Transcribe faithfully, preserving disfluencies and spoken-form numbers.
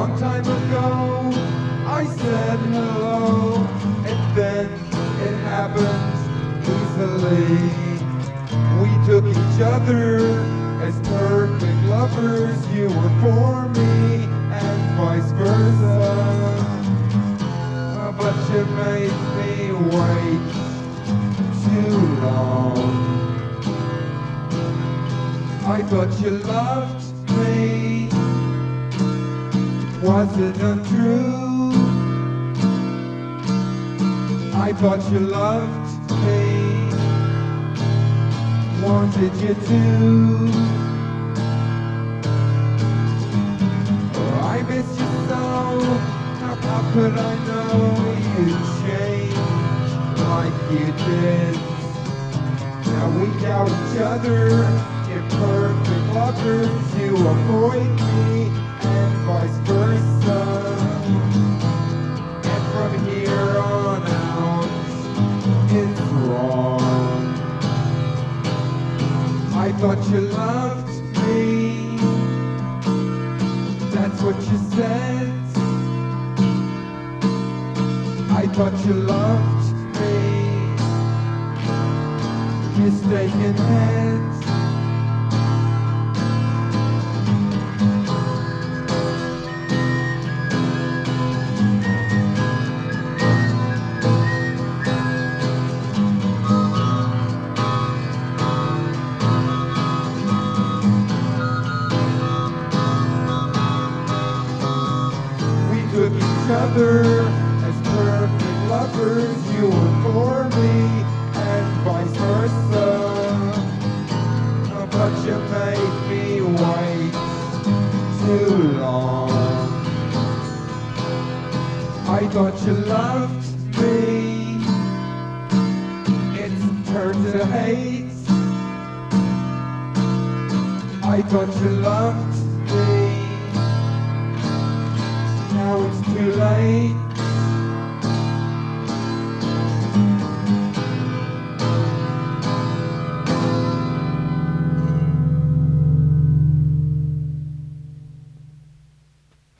long time ago I said hello, and then it happened easily. We took each other as perfect lovers. You were for me and vice versa. But you made me wait too long. I thought you loved me. Was it untrue? I thought you loved me. Wanted you to. Oh, I miss you so. How, how could I know you'd change like you did? Now we doubt each other, imperfect lovers. You avoid me and vice versa. And from here on out, it's wrong. I thought you loved me. That's what you said. I thought you loved me. Mistaken heads. We took each other as perfect lovers. You were for me and vice versa. But you made me wait too long. I thought you loved me. It's turned to hate. I thought you loved me. Now it's too late.